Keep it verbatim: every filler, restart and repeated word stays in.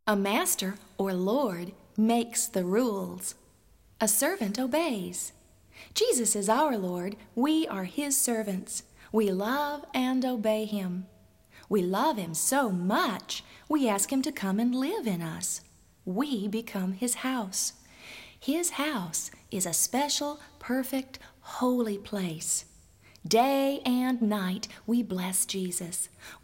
A master or lord makes the rules. A servant obeys. Jesus is our Lord. We are his servants. We love and obey him. We love him so much, we ask him to come and live in us. We become his house. His house is a special, perfect, holy place. Day and night we bless Jesus.